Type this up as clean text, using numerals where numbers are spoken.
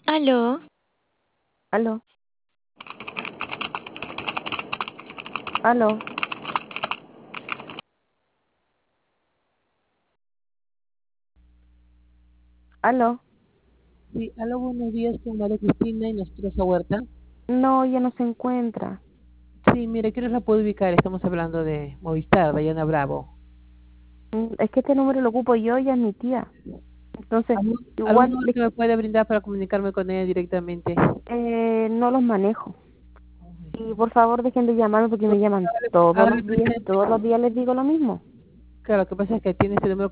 Aló, Aló, aló, aló. Sí, aló, buenos días con María Cristina y nuestra Huerta. No, ya no se encuentra. Sí, mire, ¿qué nos la puedo ubicar? Estamos hablando de Movistar, Dayana Bravo. Es que este número lo ocupo yo y es mi tía. Entonces, ¿Algún igual número que me pueda brindar para comunicarme con ella directamente? no los manejo. Y por favor dejen de llamarme porque me llaman todos Hágale los días y presente. todos los días les digo lo mismo. Claro, lo que pasa es que tiene este número